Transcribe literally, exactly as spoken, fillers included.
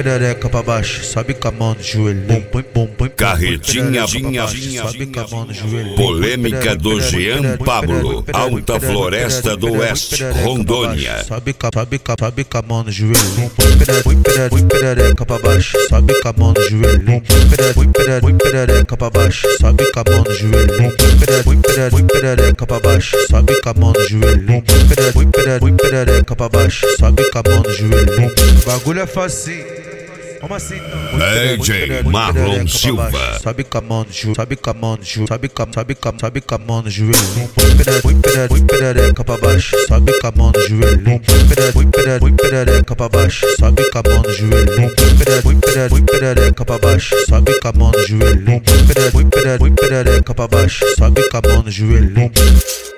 perereca pra baixo, sobe com a mão no joelho. Bum, bum, bum, Carretinha, sobe com a mão no joelho. polêmica do Jean Pablo, Alta Floresta do Oeste, Rondônia. Sobe com sobe com sobe com a mão no joelho. Bum, perereca pra baixo, sobe com a mão no joelho. Bum, perereca pra baixo, sobe com a mão no joelho. Bum, perereca pra baixo, sobe com a mão no joelho. Bum, perereca pra baixo, sobe com a mão no joelho. Bagulho é facinho. Como assim? D J Marlon Silva. Sobe com a mão no joelho, sobe com a mão no joelho, sobe com sobe com sobe com a mão no joelho. Bum, perereca pra baixo, sobe com a mão no joelho. Bum, perereca pra baixo, sobe com a mão no joelho. Bum, perereca pra baixo, sobe com a mão no joelho. Bum, perereca pra baixo, sobe com a mão no joelho.